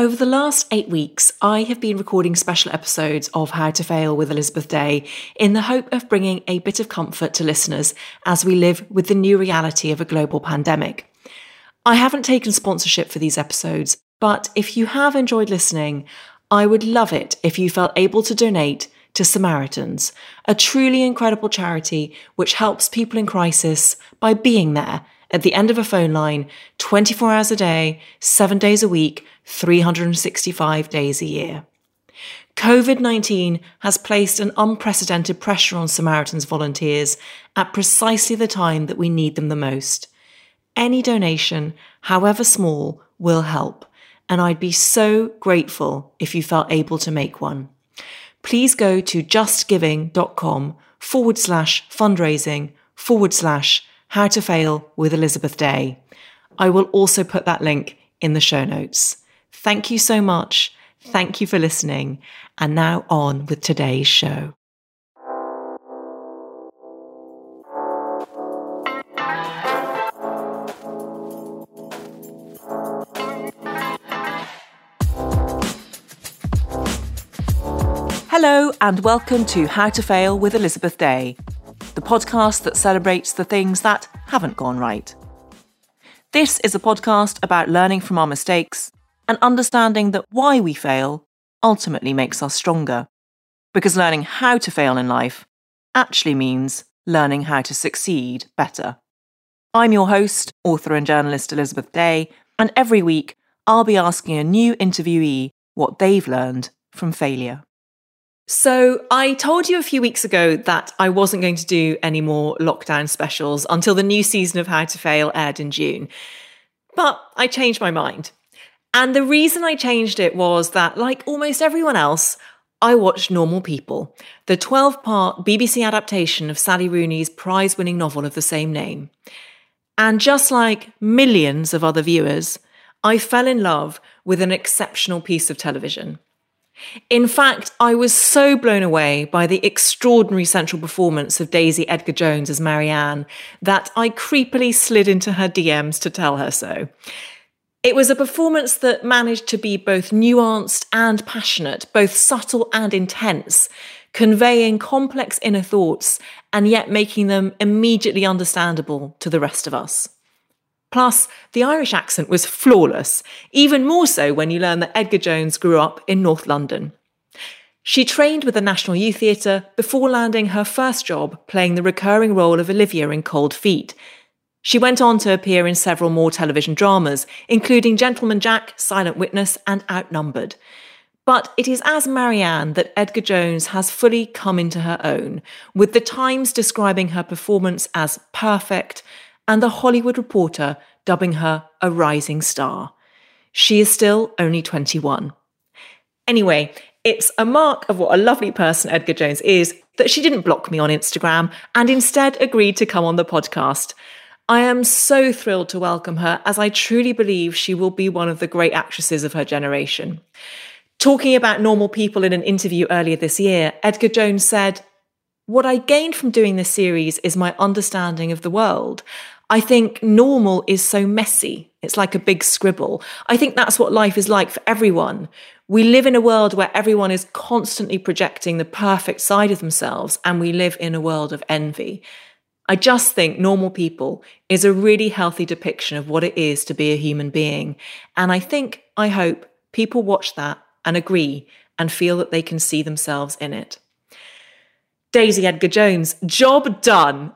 Over the last 8 weeks, I have been recording special episodes of How to Fail with Elizabeth Day in the hope of bringing a bit of comfort to listeners as we live with the new reality of a global pandemic. I haven't taken sponsorship for these episodes, but if you have enjoyed listening, I would love it if you felt able to donate to Samaritans, a truly incredible charity which helps people in crisis by being there at the end of a phone line 24 hours a day, 7 days a week, 365 days a year. COVID-19 has placed an unprecedented pressure on Samaritans volunteers at precisely the time that we need them the most. Any donation, however small, will help, and I'd be so grateful if you felt able to make one. Please go to justgiving.com/fundraising/How to Fail with Elizabeth Day. I will also put that link in the show notes. Thank you so much. Thank you for listening. And now on with today's show. Hello and welcome to How to Fail with Elizabeth Day, the podcast that celebrates the things that haven't gone right. This is a podcast about learning from our mistakes and understanding that why we fail ultimately makes us stronger. Because learning how to fail in life actually means learning how to succeed better. I'm your host, author and journalist Elizabeth Day, and every week I'll be asking a new interviewee what they've learned from failure. So I told you a few weeks ago that I wasn't going to do any more lockdown specials until the new season of How to Fail aired in June. But I changed my mind. And the reason I changed it was that, like almost everyone else, I watched Normal People, the 12-part BBC adaptation of Sally Rooney's prize-winning novel of the same name. And just like millions of other viewers, I fell in love with an exceptional piece of television. In fact, I was so blown away by the extraordinary central performance of Daisy Edgar-Jones as Marianne that I creepily slid into her DMs to tell her so. It was a performance that managed to be both nuanced and passionate, both subtle and intense, conveying complex inner thoughts and yet making them immediately understandable to the rest of us. Plus, the Irish accent was flawless, even more so when you learn that Edgar-Jones grew up in North London. She trained with the National Youth Theatre before landing her first job playing the recurring role of Olivia in Cold Feet. She went on to appear in several more television dramas, including Gentleman Jack, Silent Witness and Outnumbered. But it is as Marianne that Edgar-Jones has fully come into her own, with the Times describing her performance as perfect and The Hollywood Reporter dubbing her a rising star. She is still only 21. Anyway, it's a mark of what a lovely person Edgar-Jones is that she didn't block me on Instagram and instead agreed to come on the podcast. I am so thrilled to welcome her, as I truly believe she will be one of the great actresses of her generation. Talking about Normal People in an interview earlier this year, Edgar-Jones said, "What I gained from doing this series is my understanding of the world. I think normal is so messy. It's like a big scribble. I think that's what life is like for everyone. We live in a world where everyone is constantly projecting the perfect side of themselves, and we live in a world of envy. I just think Normal People is a really healthy depiction of what it is to be a human being. And I hope people watch that and agree and feel that they can see themselves in it." Daisy Edgar-Jones, job done.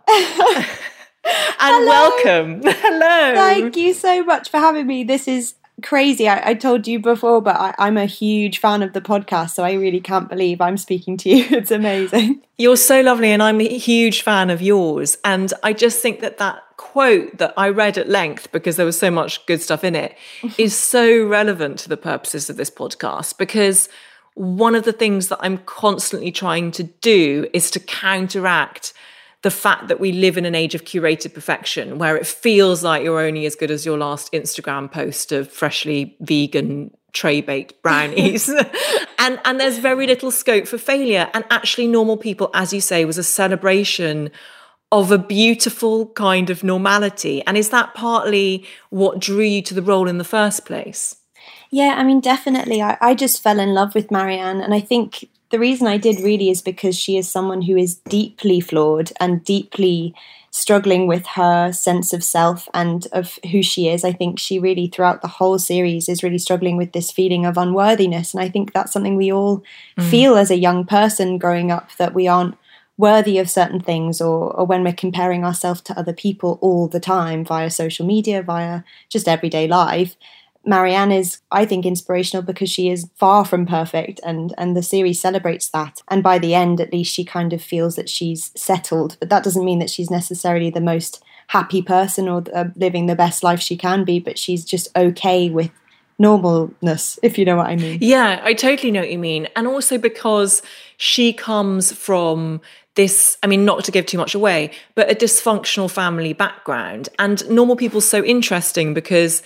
And hello. Welcome. Hello. Thank you so much for having me. This is crazy. I told you before, but I'm a huge fan of the podcast, so I really can't believe I'm speaking to you. It's amazing. You're so lovely, and I'm a huge fan of yours. And I just think that quote that I read at length, because there was so much good stuff in it, is so relevant to the purposes of this podcast, because one of the things that I'm constantly trying to do is to counteract the fact that we live in an age of curated perfection, where it feels like you're only as good as your last Instagram post of freshly vegan tray-baked brownies. and there's very little scope for failure. And actually Normal People, as you say, was a celebration of a beautiful kind of normality. And is that partly what drew you to the role in the first place? Yeah, I mean, definitely. I just fell in love with Marianne. And I think the reason I did really is because she is someone who is deeply flawed and deeply struggling with her sense of self and of who she is. I think she really, throughout the whole series, is really struggling with this feeling of unworthiness. And I think that's something we all feel as a young person growing up, that we aren't worthy of certain things, or when we're comparing ourselves to other people all the time via social media, via just everyday life. Marianne is, I think, inspirational because she is far from perfect, and the series celebrates that. And by the end, at least, she kind of feels that she's settled. But that doesn't mean that she's necessarily the most happy person or living the best life she can be, but she's just okay with normalness, if you know what I mean. Yeah, I totally know what you mean. And also because she comes from this, I mean, not to give too much away, but a dysfunctional family background. And Normal People's so interesting because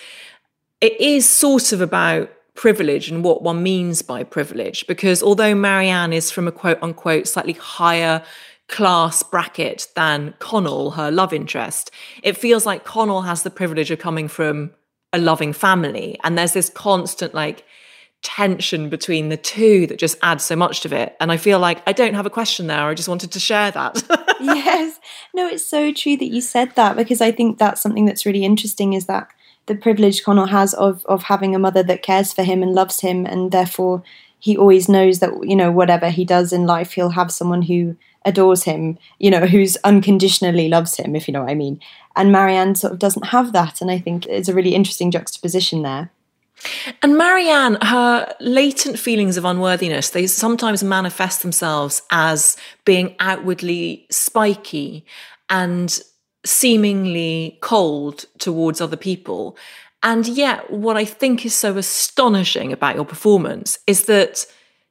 it is sort of about privilege and what one means by privilege. Because although Marianne is from a quote unquote slightly higher class bracket than Connell, her love interest, it feels like Connell has the privilege of coming from a loving family. And there's this constant like tension between the two that just adds so much to it. And I feel like I don't have a question there. I just wanted to share that. Yes. No, it's so true that you said that, because I think that's something that's really interesting, is that the privilege Connell has of having a mother that cares for him and loves him, and therefore he always knows that, you know, whatever he does in life, he'll have someone who adores him, you know, who's unconditionally loves him, if you know what I mean. And Marianne sort of doesn't have that, and I think it's a really interesting juxtaposition there. And Marianne, her latent feelings of unworthiness, they sometimes manifest themselves as being outwardly spiky and seemingly cold towards other people. And yet, what I think is so astonishing about your performance is that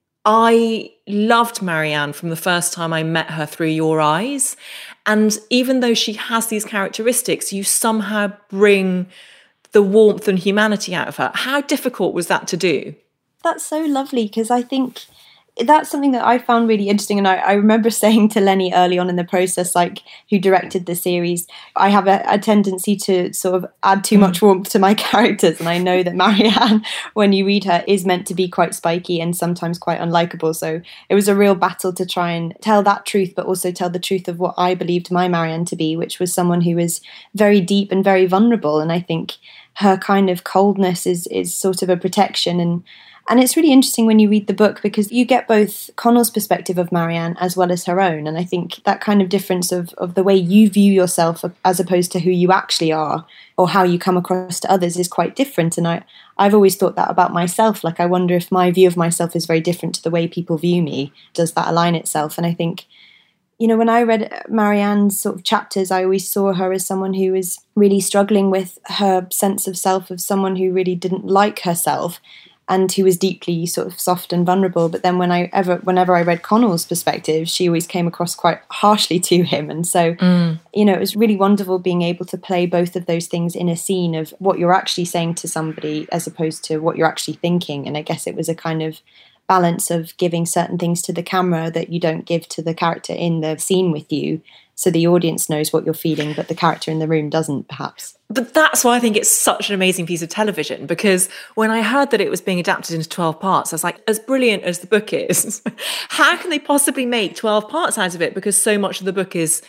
I loved Marianne from the first time I met her through your eyes. And even though she has these characteristics, you somehow bring the warmth and humanity out of her. How difficult was that to do? That's so lovely, because I think that's something that I found really interesting. And I remember saying to Lenny early on in the process, like, who directed the series, I have a tendency to sort of add too much warmth to my characters. And I know that Marianne, when you read her, is meant to be quite spiky and sometimes quite unlikable. So it was a real battle to try and tell that truth, but also tell the truth of what I believed my Marianne to be, which was someone who was very deep and very vulnerable. And I think her kind of coldness is sort of a protection. And it's really interesting when you read the book, because you get both Connell's perspective of Marianne as well as her own. And I think that kind of difference of the way you view yourself as opposed to who you actually are, or how you come across to others, is quite different. And I've always thought that about myself. Like, I wonder if my view of myself is very different to the way people view me. Does that align itself? And I think, you know, when I read Marianne's sort of chapters, I always saw her as someone who was really struggling with her sense of self, of someone who really didn't like herself and who was deeply sort of soft and vulnerable. But then whenever I read Connell's perspective, she always came across quite harshly to him. And so, you know, it was really wonderful being able to play both of those things in a scene of what you're actually saying to somebody as opposed to what you're actually thinking. And I guess it was a kind of balance of giving certain things to the camera that you don't give to the character in the scene with you, so the audience knows what you're feeling, but the character in the room doesn't, perhaps. But that's why I think it's such an amazing piece of television, because when I heard that it was being adapted into 12 parts, I was like, as brilliant as the book is, how can they possibly make 12 parts out of it? Because so much of the book is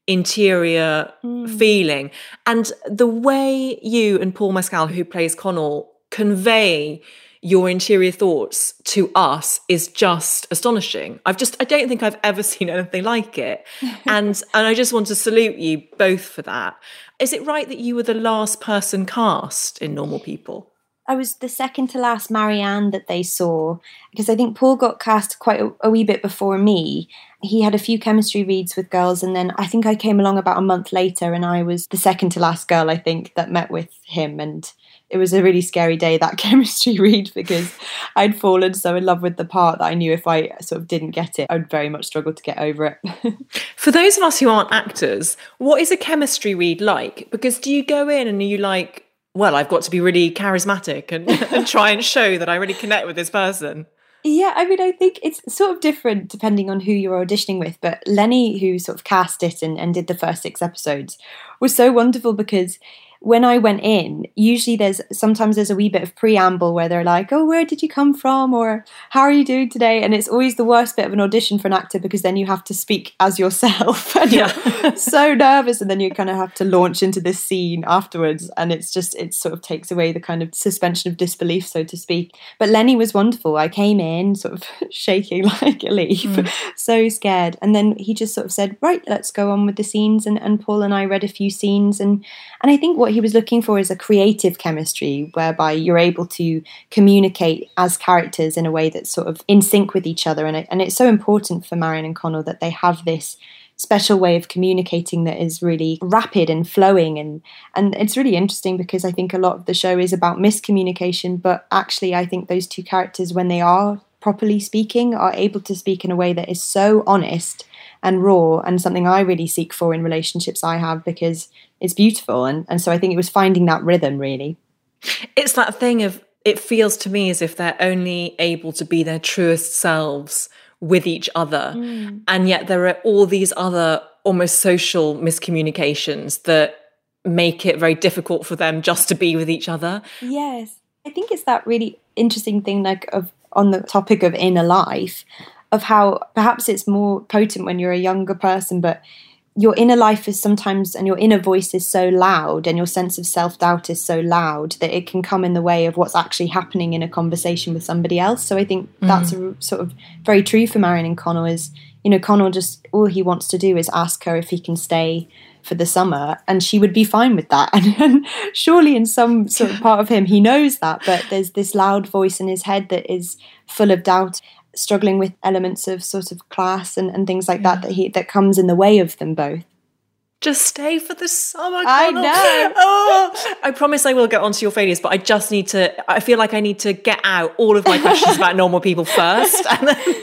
interior feeling. And the way you and Paul Mescal, who plays Connell, convey your interior thoughts to us is just astonishing. I don't think I've ever seen anything like it. And I just want to salute you both for that. Is it right that you were the last person cast in Normal People? I was the second to last Marianne that they saw, because I think Paul got cast quite a wee bit before me. He had a few chemistry reads with girls, and then I think I came along about a month later, and I was the second to last girl, I think, that met with him. And it was a really scary day, that chemistry read, because I'd fallen so in love with the part that I knew if I sort of didn't get it, I'd very much struggle to get over it. For those of us who aren't actors, what is a chemistry read like? Because do you go in and are you like, well, I've got to be really charismatic and try and show that I really connect with this person? Yeah, I mean, I think it's sort of different depending on who you're auditioning with. But Lenny, who sort of cast it and did the first 6 episodes, was so wonderful, because when I went in, usually there's a wee bit of preamble where they're like, oh, where did you come from? Or how are you doing today? And it's always the worst bit of an audition for an actor, because then you have to speak as yourself and you're so nervous, and then you kind of have to launch into this scene afterwards, and it sort of takes away the kind of suspension of disbelief, so to speak. But Lenny was wonderful. I came in sort of shaking like a leaf, so scared, and then he just sort of said, right, let's go on with the scenes, and Paul and I read a few scenes, and I think what he was looking for is a creative chemistry whereby you're able to communicate as characters in a way that's sort of in sync with each other, and it's so important for Marion and Connell that they have this special way of communicating that is really rapid and flowing, and it's really interesting because I think a lot of the show is about miscommunication, but actually I think those two characters, when they are properly speaking, are able to speak in a way that is so honest and raw, and something I really seek for in relationships I have, because it's beautiful, and so I think it was finding that rhythm, really. It's that thing of, it feels to me as if they're only able to be their truest selves with each other, and yet there are all these other almost social miscommunications that make it very difficult for them just to be with each other. Yes, I think it's that really interesting thing, like on the topic of inner life, of how perhaps it's more potent when you're a younger person, but your inner life is sometimes, and your inner voice is so loud, and your sense of self-doubt is so loud that it can come in the way of what's actually happening in a conversation with somebody else. So I think that's a sort of very true for Marion and Connell, is, you know, Connell just, all he wants to do is ask her if he can stay for the summer, and she would be fine with that. And surely in some sort of part of him, he knows that, but there's this loud voice in his head that is full of doubt, struggling with elements of sort of class and things like that comes in the way of them both. Just stay for the summer, Connell. I know. I promise I will get onto your failures, but I feel like I need to get out all of my questions about normal people first. And then,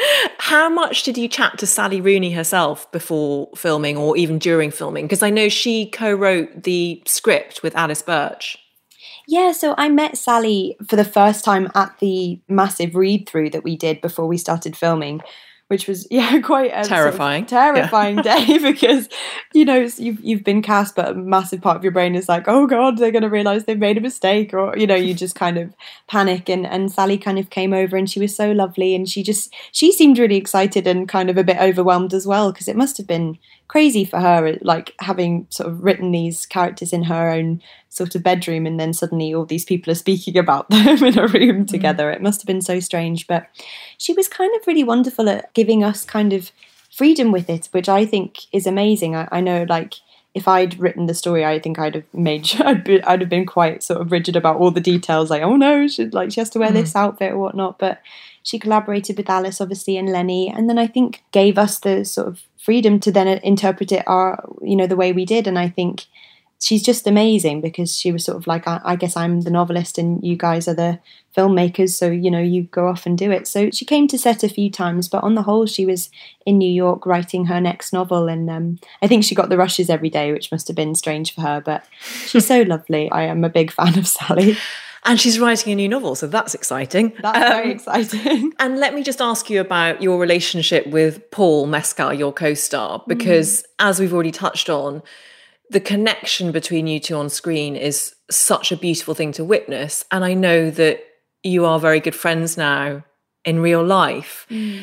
how much did you chat to Sally Rooney herself before filming, or even during filming? Because I know she co-wrote the script with Alice Birch. Yeah, so I met Sally for the first time at the massive read-through that we did before we started filming, which was quite a terrifying, day, because you know you've been cast, but a massive part of your brain is like, oh god, they're going to realise they've made a mistake, or you know, you just kind of panic. And Sally kind of came over, and she was so lovely, and she seemed really excited and kind of a bit overwhelmed as well, because it must have been crazy for her, like having sort of written these characters in her own sort of bedroom, and then suddenly all these people are speaking about them in a room together. It must have been so strange, but she was kind of really wonderful at giving us kind of freedom with it, which I think is amazing. I know, like, if I'd written the story, I think I'd have made sure I'd have been quite sort of rigid about all the details, like, oh no, she has to wear this outfit or whatnot. But she collaborated with Alice, obviously, and Lenny, and then I think gave us the sort of freedom to then interpret it the way we did. And I think she's just amazing, because she was sort of like, I guess I'm the novelist and you guys are the filmmakers, so you know, you go off and do it. So she came to set a few times, but on the whole she was in New York writing her next novel, and I think she got the rushes every day, which must have been strange for her, but she's so lovely. I am a big fan of Sally. And she's writing a new novel, so that's exciting. That's very exciting. And let me just ask you about your relationship with Paul Mescal, your co-star, because as we've already touched on, the connection between you two on screen is such a beautiful thing to witness. And I know that you are very good friends now in real life.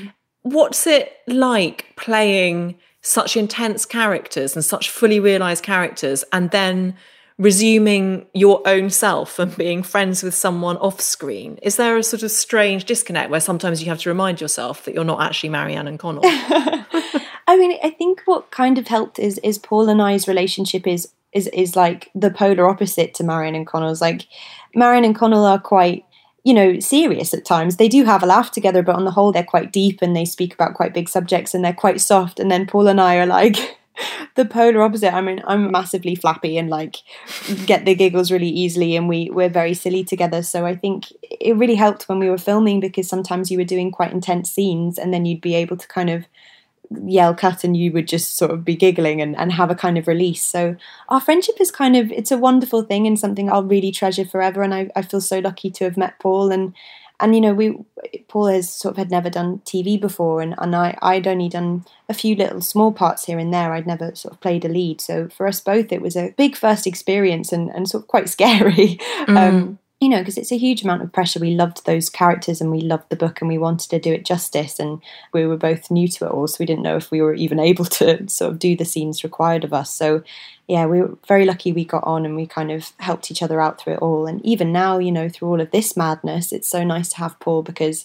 What's it like playing such intense characters and such fully realised characters, and then resuming your own self and being friends with someone off screen? Is there a sort of strange disconnect where sometimes you have to remind yourself that you're not actually Marianne and Connell? I mean, I think what kind of helped is Paul and I's relationship is like the polar opposite to Marion and Connell's. Like, Marion and Connell are quite, you know, serious at times. They do have a laugh together, but on the whole they're quite deep and they speak about quite big subjects and they're quite soft. And then Paul and I are like the polar opposite. I mean, I'm massively flappy and like get the giggles really easily, and we're very silly together. So I think it really helped when we were filming, because sometimes you were doing quite intense scenes and then you'd be able to kind of yell cut and you would just sort of be giggling and have a kind of release. So our friendship is it's a wonderful thing and something I'll really treasure forever. And I feel so lucky to have met Paul, and And, Paul has sort of had never done TV before, and I'd only done a few little small parts here and there. I'd never sort of played a lead. So for us both, it was a big first experience and sort of quite scary. Because it's a huge amount of pressure. We loved those characters and we loved the book and we wanted to do it justice, and we were both new to it all, so we didn't know if we were even able to sort of do the scenes required of us. So yeah, we were very lucky we got on and we kind of helped each other out through it all. And even now, through all of this madness, it's so nice to have Paul, because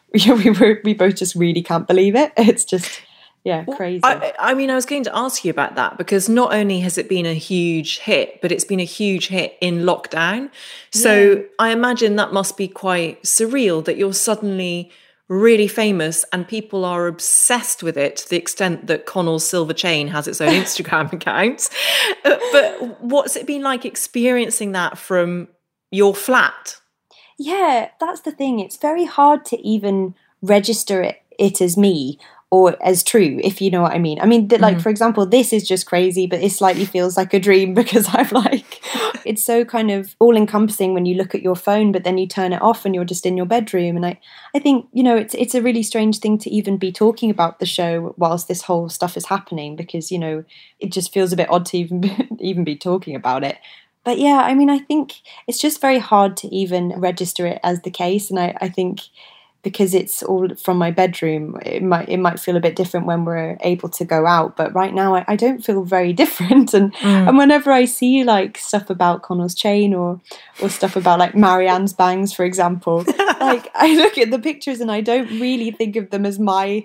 we both just really can't believe it. It's just... yeah, crazy. I was going to ask you about that, because not only has it been a huge hit, but it's been a huge hit in lockdown. So I imagine that must be quite surreal that you're suddenly really famous and people are obsessed with it to the extent that Connell's Silver Chain has its own Instagram account. But what's it been like experiencing that from your flat? Yeah, that's the thing. It's very hard to even register it as me or as true, if you know what I mean. For example, this is just crazy, but it slightly feels like a dream, because I'm like, it's so kind of all-encompassing when you look at your phone, but then you turn it off and you're just in your bedroom. And I think, it's a really strange thing to even be talking about the show whilst this whole stuff is happening, because, it just feels a bit odd to even be talking about it. But yeah, I think it's just very hard to even register it as the case. And I think... because it's all from my bedroom, it might feel a bit different when we're able to go out. But right now, I don't feel very different. And whenever I see like stuff about Connell's chain or stuff about like Marianne's bangs, for example, like I look at the pictures and I don't really think of them as my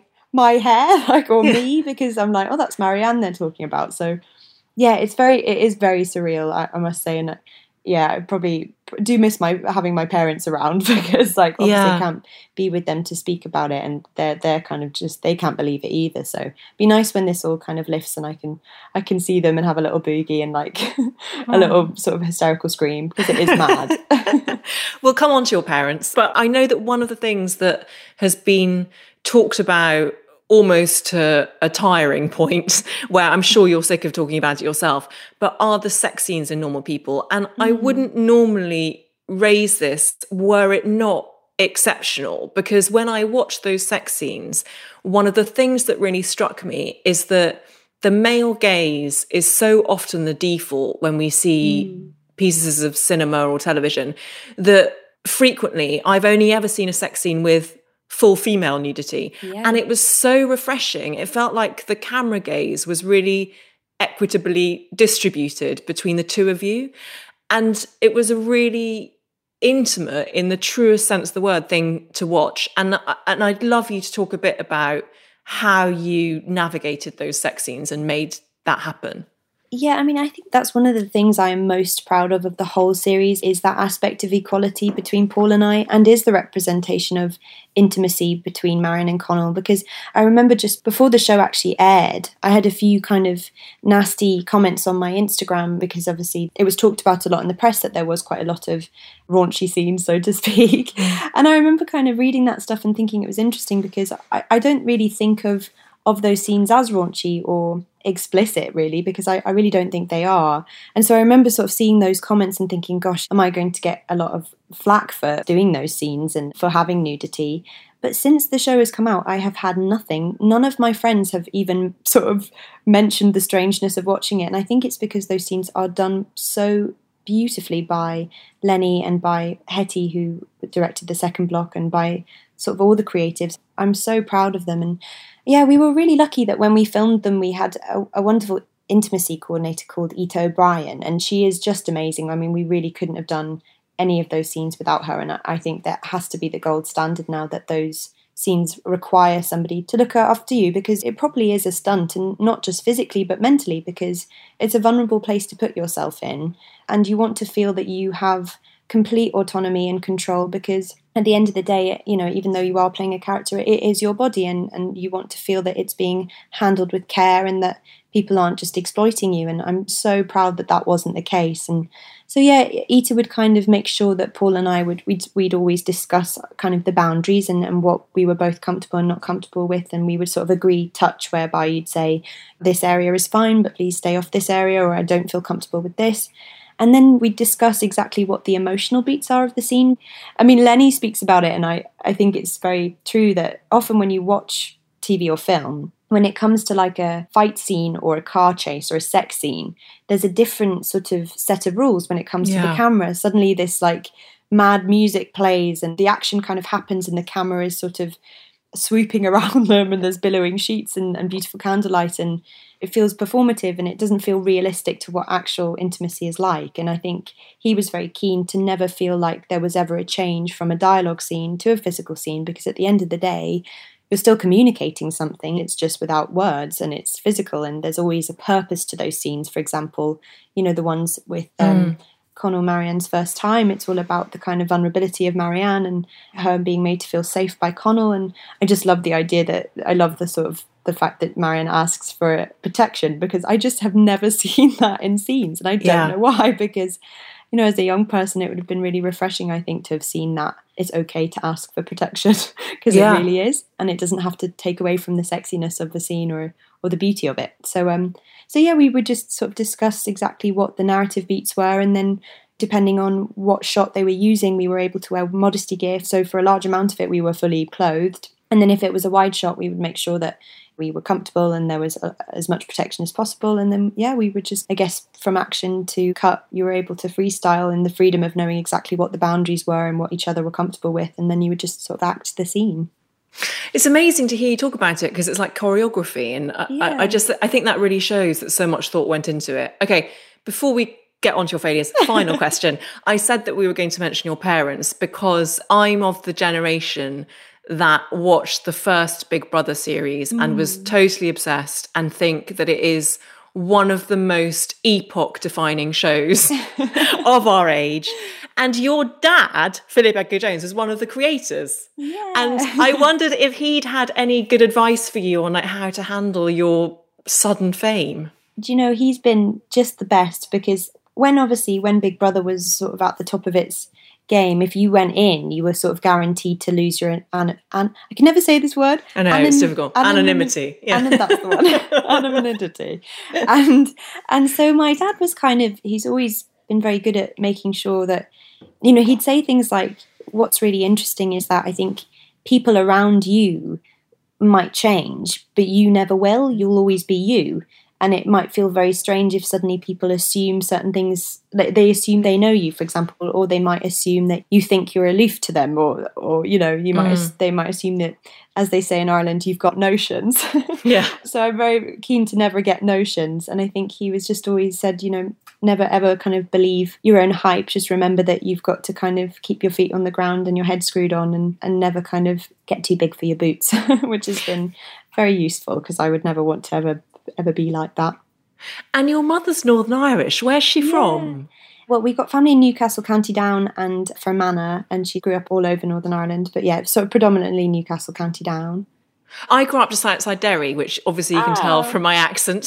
hair, or me, because I'm like, oh, that's Marianne they're talking about. So yeah, it is very surreal, I must say. And yeah, I probably do miss having my parents around, because like obviously I can't be with them to speak about it, and they're kind of just, they can't believe it either. So it'd be nice when this all kind of lifts and I can see them and have a little boogie and like a little sort of hysterical scream, because it is mad. We'll come on to your parents, but I know that one of the things that has been talked about almost to a tiring point, where I'm sure you're sick of talking about it yourself, but are the sex scenes in Normal People. And I wouldn't normally raise this were it not exceptional, because when I watched those sex scenes, one of the things that really struck me is that the male gaze is so often the default when we see pieces of cinema or television, that frequently I've only ever seen a sex scene with full female nudity. Yeah. And it was so refreshing. It felt like the camera gaze was really equitably distributed between the two of you. And it was a really intimate, in the truest sense of the word, thing to watch. And I'd love you to talk a bit about how you navigated those sex scenes and made that happen. Yeah, I think that's one of the things I am most proud of the whole series, is that aspect of equality between Paul and I, and is the representation of intimacy between Marianne and Connell. Because I remember just before the show actually aired, I had a few kind of nasty comments on my Instagram, because obviously it was talked about a lot in the press that there was quite a lot of raunchy scenes, so to speak. And I remember kind of reading that stuff and thinking it was interesting, because I don't really think of those scenes as raunchy or explicit, really, because I really don't think they are. And so I remember sort of seeing those comments and thinking, gosh, am I going to get a lot of flack for doing those scenes and for having nudity? But since the show has come out, I have had nothing. None of my friends have even sort of mentioned the strangeness of watching it. And I think it's because those scenes are done so beautifully by Lenny and by Hetty, who directed the second block, and by sort of all the creatives. I'm so proud of them. And yeah, we were really lucky that when we filmed them, we had a wonderful intimacy coordinator called Ita O'Brien, and she is just amazing. We really couldn't have done any of those scenes without her, and I think that has to be the gold standard now, that those scenes require somebody to look after you, because it probably is a stunt, and not just physically but mentally, because it's a vulnerable place to put yourself in, and you want to feel that you have complete autonomy and control, because at the end of the day, even though you are playing a character, it is your body, and you want to feel that it's being handled with care and that people aren't just exploiting you. And I'm so proud that that wasn't the case. And so yeah, Ita would kind of make sure that Paul and I we'd always discuss kind of the boundaries and what we were both comfortable and not comfortable with, and we would sort of agree touch, whereby you'd say, this area is fine, but please stay off this area, or I don't feel comfortable with this. And then we discuss exactly what the emotional beats are of the scene. I mean, Lenny speaks about it, and I think it's very true that often when you watch TV or film, when it comes to like a fight scene or a car chase or a sex scene, there's a different sort of set of rules when it comes to the camera. Suddenly this like mad music plays and the action kind of happens and the camera is sort of swooping around them and there's billowing sheets and beautiful candlelight, and it feels performative and it doesn't feel realistic to what actual intimacy is like. And I think he was very keen to never feel like there was ever a change from a dialogue scene to a physical scene, because at the end of the day, you're still communicating something. It's just without words and it's physical, and there's always a purpose to those scenes. For example, the ones with Connell, Marianne's first time, it's all about the kind of vulnerability of Marianne and her being made to feel safe by Connell. And I just love the idea that I love the sort of the fact that Marianne asks for protection, because I just have never seen that in scenes, and I don't know why, because as a young person, it would have been really refreshing, I think, to have seen that it's okay to ask for protection, because it really is, and it doesn't have to take away from the sexiness of the scene or the beauty of it. So we would just sort of discuss exactly what the narrative beats were, and then depending on what shot they were using, we were able to wear modesty gear. So for a large amount of it, we were fully clothed, and then if it was a wide shot, we would make sure that we were comfortable and there was as much protection as possible. And then, we would just, I guess, from action to cut, you were able to freestyle in the freedom of knowing exactly what the boundaries were and what each other were comfortable with. And then you would just sort of act the scene. It's amazing to hear you talk about it, because it's like choreography. And I think that really shows that so much thought went into it. Okay, before we get onto your failures, final question. I said that we were going to mention your parents because I'm of the generation that watched the first Big Brother series and was totally obsessed and think that it is one of the most epoch-defining shows of our age. And your dad, Philip Edgar Jones, is one of the creators. Yeah. And I wondered if he'd had any good advice for you on like how to handle your sudden fame. Do you know, he's been just the best, because when Big Brother was sort of at the top of its game, if you went in, you were sort of guaranteed to lose your I can never say this word. I know, it's difficult. Anonymity. Yeah. That's the one. Anonymity. And so my dad was he's always been very good at making sure that, he'd say things like, what's really interesting is that I think people around you might change, but you never will. You'll always be you. And it might feel very strange if suddenly people assume certain things, they assume they know you, for example, or they might assume that you think you're aloof to them, or they might assume that, as they say in Ireland, you've got notions. Yeah. So I'm very keen to never get notions. And I think he was just always said, never ever kind of believe your own hype. Just remember that you've got to kind of keep your feet on the ground and your head screwed on, and never kind of get too big for your boots, which has been very useful, because I would never want to ever be like that. And your mother's Northern Irish. Where's she from? Well, we got family in Newcastle, County Down, and Fermanagh, and she grew up all over Northern Ireland. But sort of predominantly Newcastle, County Down. I grew up just outside Derry, which obviously you can tell from my accent.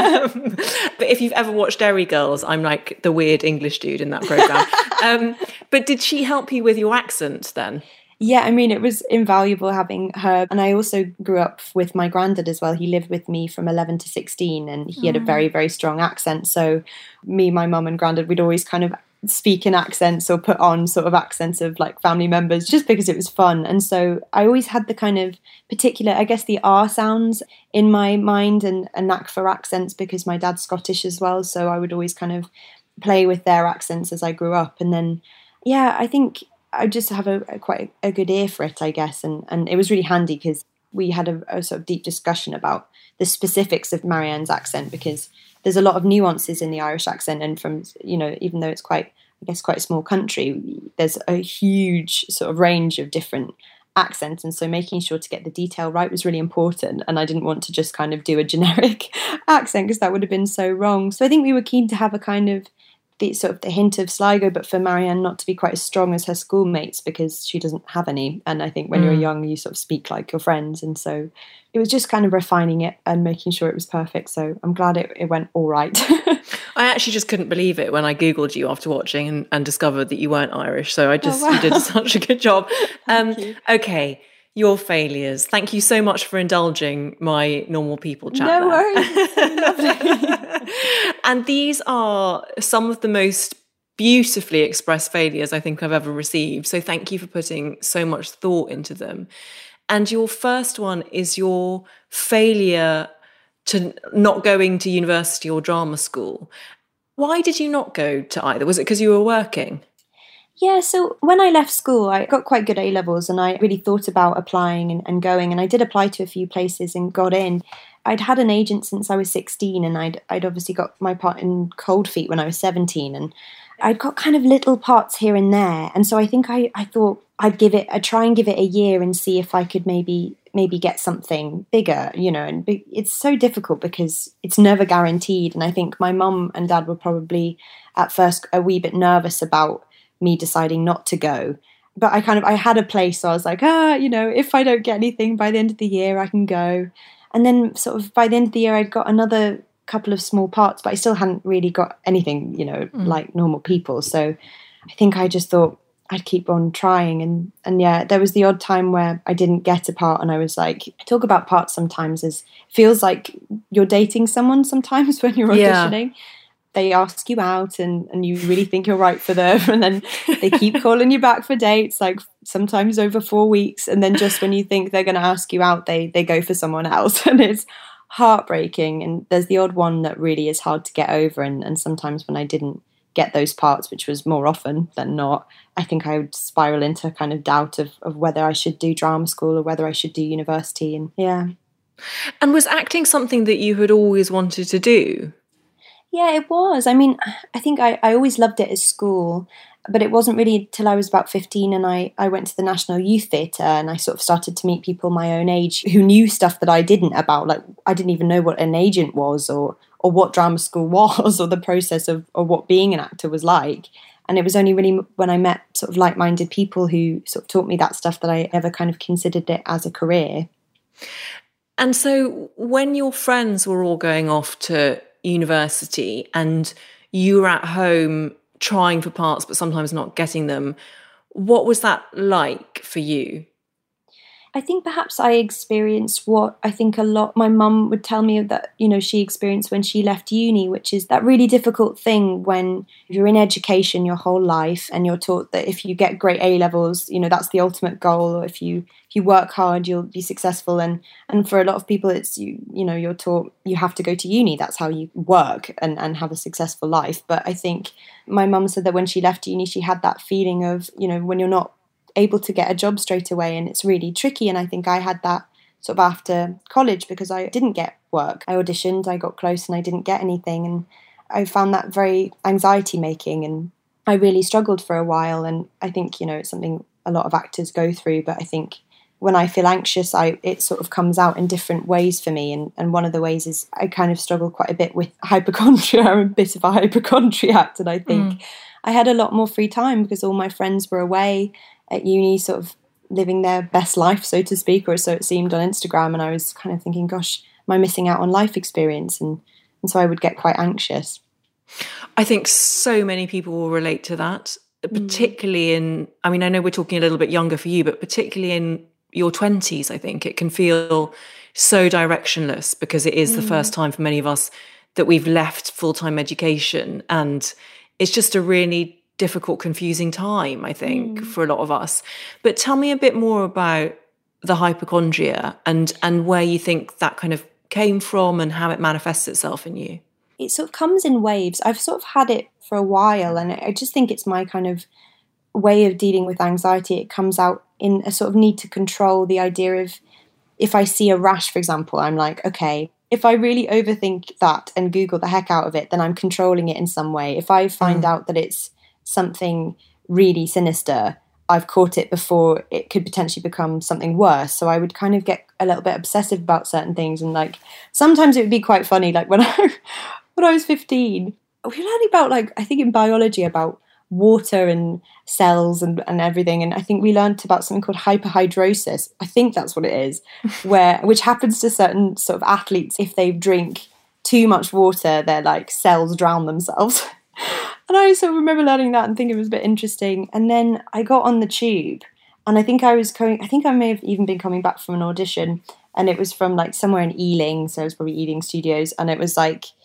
But if you've ever watched Derry Girls, I'm like the weird English dude in that programme. But did she help you with your accent then? Yeah, I mean, it was invaluable having her. And I also grew up with my granddad as well. He lived with me from 11 to 16, and he had a very, very strong accent. So me, my mum and granddad, we'd always kind of speak in accents or put on sort of accents of like family members, just because it was fun. And so I always had the kind of particular, I guess, the R sounds in my mind, and a knack for accents, because my dad's Scottish as well. So I would always kind of play with their accents as I grew up. And then, I think I just have quite a good ear for it, I guess. And it was really handy, because we had a sort of deep discussion about the specifics of Marianne's accent, because there's a lot of nuances in the Irish accent. And from, even though it's quite a small country, there's a huge sort of range of different accents. And so making sure to get the detail right was really important. And I didn't want to just kind of do a generic accent, because that would have been so wrong. So I think we were keen to have a kind of the hint of Sligo, but for Marianne not to be quite as strong as her schoolmates, because she doesn't have any. And I think when you're young, you sort of speak like your friends. And so it was just kind of refining it and making sure it was perfect. So I'm glad it went all right. I actually just couldn't believe it when I Googled you after watching and discovered that you weren't Irish. So you did such a good job. Okay. Your failures. Thank you so much for indulging my normal people chat. No worries. Lovely. And these are some of the most beautifully expressed failures I think I've ever received. So thank you for putting so much thought into them. And your first one is your failure to not going to university or drama school. Why did you not go to either? Was it because you were working? Yeah, so when I left school, I got quite good A-levels and I really thought about applying and going. And I did apply to a few places and got in. I'd had an agent since I was 16 and I'd obviously got my part in Cold Feet when I was 17. And I'd got kind of little parts here and there. And so I think I thought I'd try and give it a year and see if I could maybe get something bigger, and it's so difficult because it's never guaranteed. And I think my mum and dad were probably at first a wee bit nervous about me deciding not to go. But I had a place, so I was like, if I don't get anything by the end of the year, I can go. And then sort of by the end of the year, I'd got another couple of small parts, but I still hadn't really got anything, like normal people. So I think I just thought I'd keep on trying. And yeah, there was the odd time where I didn't get a part and I was like, I talk about parts sometimes as feels like you're dating someone sometimes when you're auditioning. Yeah. They ask you out and you really think you're right for them. And then they keep calling you back for dates, like sometimes over 4 weeks. And then just when you think they're going to ask you out, they go for someone else. And it's heartbreaking. And there's the odd one that really is hard to get over. And sometimes when I didn't get those parts, which was more often than not, I think I would spiral into kind of doubt of whether I should do drama school or whether I should do university. And yeah. And was acting something that you had always wanted to do? Yeah, it was. I mean, I think I always loved it at school, but it wasn't really till I was about 15 and I went to the National Youth Theatre and I sort of started to meet people my own age who knew stuff that I didn't about. Like, I didn't even know what an agent was or what drama school was or the process of what being an actor was like. And it was only really when I met sort of like-minded people who sort of taught me that stuff that I ever kind of considered it as a career. And so when your friends were all going off to university and you were at home trying for parts but sometimes not getting them, what was that like for you? I think perhaps I experienced what I think a lot my mum would tell me that, she experienced when she left uni, which is that really difficult thing when you're in education your whole life and you're taught that if you get great A-levels, that's the ultimate goal, or if you work hard, you'll be successful. And for a lot of people, it's, you're taught you have to go to uni. That's how you work and have a successful life. But I think my mum said that when she left uni, she had that feeling of, when you're not able to get a job straight away and it's really tricky. And I think I had that sort of after college because I didn't get work. I auditioned, I got close and I didn't get anything. And I found that very anxiety making and I really struggled for a while. And I think, it's something a lot of actors go through. But I think when I feel anxious, it sort of comes out in different ways for me. And one of the ways is I kind of struggle quite a bit with hypochondria. I'm a bit of a hypochondriac. And I think I had a lot more free time because all my friends were away at uni, sort of living their best life, so to speak, or so it seemed on Instagram. And I was kind of thinking, gosh, am I missing out on life experience? And so I would get quite anxious. I think so many people will relate to that, particularly I know we're talking a little bit younger for you, but particularly in your 20s, I think it can feel so directionless because it is the first time for many of us that we've left full-time education. And it's just a really difficult, confusing time, I think, for a lot of us. But tell me a bit more about the hypochondria and where you think that kind of came from and how it manifests itself in you. It sort of comes in waves. I've sort of had it for a while and I just think it's my kind of way of dealing with anxiety. It comes out in a sort of need to control the idea of if I see a rash, for example, I'm like, okay, if I really overthink that and Google the heck out of it, then I'm controlling it in some way. If I find out that it's something really sinister, I've caught it before it could potentially become something worse. So I would kind of get a little bit obsessive about certain things. And like, sometimes it would be quite funny. Like when I was 15, we were learning about I think in biology about water and cells and everything. And I think we learned about something called hyperhidrosis. I think that's what it is, which happens to certain sort of athletes. If they drink too much water, their cells drown themselves. And I sort of remember learning that and thinking it was a bit interesting. And then I got on the tube and I think I may have even been coming back from an audition and it was from somewhere in Ealing. So it was probably Ealing Studios. And it was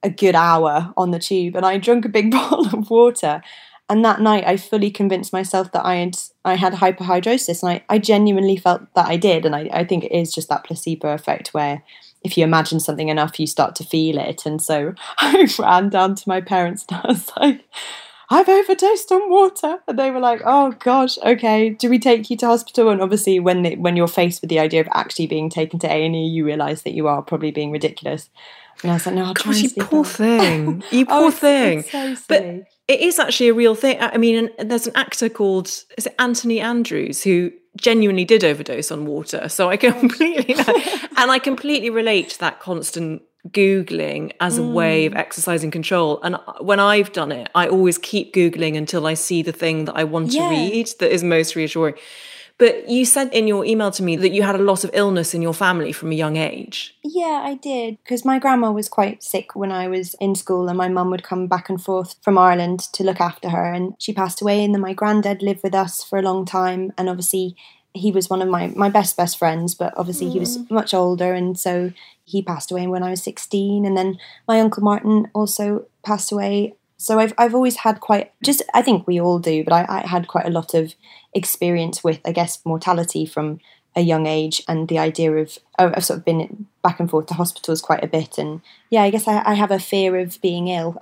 a good hour on the tube, and I drank a big bottle of water. And that night I fully convinced myself that I had hyperhidrosis, and I genuinely felt that I did. And I think it is just that placebo effect where if you imagine something enough, you start to feel it. And so I ran down to my parents and I was like, I've overdosed on water. And they were like, oh gosh, okay, do we take you to hospital? And obviously when you're faced with the idea of actually being taken to A&E, you realise that you are probably being ridiculous. And I was like, no, I'll try and sleep. You poor thing. You poor thing. It's so silly. But it is actually a real thing. I mean, and there's an actor called, is it Anthony Andrews, who genuinely did overdose on water. So I completely, and I completely relate to that constant Googling as a way of exercising control. And when I've done it, I always keep Googling until I see the thing that I want to read that is most reassuring. But you said in your email to me that you had a lot of illness in your family from a young age. Yeah, I did. Because my grandma was quite sick when I was in school, and my mum would come back and forth from Ireland to look after her. And she passed away, and then my granddad lived with us for a long time. And obviously he was one of my best friends, but obviously he was much older. And so he passed away when I was 16. And then my Uncle Martin also passed away. So I've always had I think we all do, but I had quite a lot of experience with, I guess, mortality from a young age, and the idea of I've sort of been back and forth to hospitals quite a bit. And yeah, I guess I have a fear of being ill,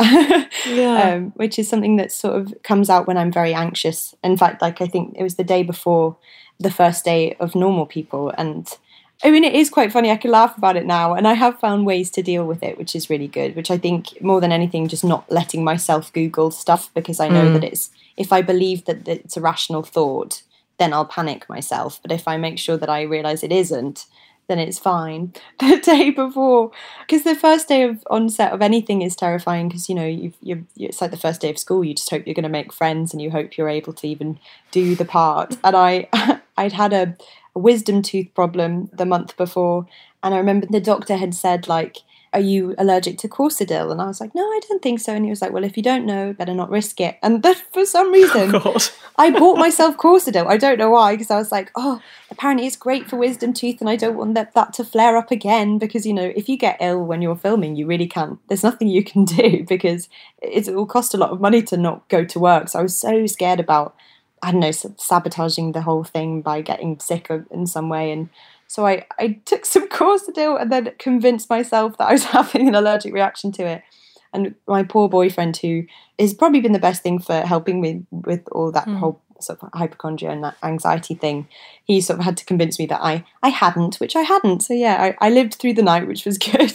which is something that sort of comes out when I'm very anxious. In fact, I think it was the day before the first day of Normal People, and I mean, it is quite funny. I can laugh about it now, and I have found ways to deal with it, which is really good, which I think more than anything, just not letting myself Google stuff, because I know that if I believe that it's a rational thought, then I'll panic myself. But if I make sure that I realise it isn't, then it's fine. The day before, because the first day of onset of anything is terrifying, because, it's like the first day of school. You just hope you're going to make friends, and you hope you're able to even do the part. And I'd had a wisdom tooth problem the month before, and I remember the doctor had said, like, are you allergic to Corsadil? And I was like, no, I don't think so. And he was like, well, if you don't know, better not risk it. And then for some reason, I bought myself Corsadil. I don't know why, because I was like, oh, apparently it's great for wisdom teeth, and I don't want that to flare up again, because, if you get ill when you're filming, you really can't. There's nothing you can do, because it will cost a lot of money to not go to work. So I was so scared about, I don't know, sabotaging the whole thing by getting sick in some way. And so I took some Corsadil and then convinced myself that I was having an allergic reaction to it. And my poor boyfriend, who has probably been the best thing for helping me with all that whole sort of hypochondria and that anxiety thing, he sort of had to convince me that I hadn't, which I hadn't. So yeah, I lived through the night, which was good.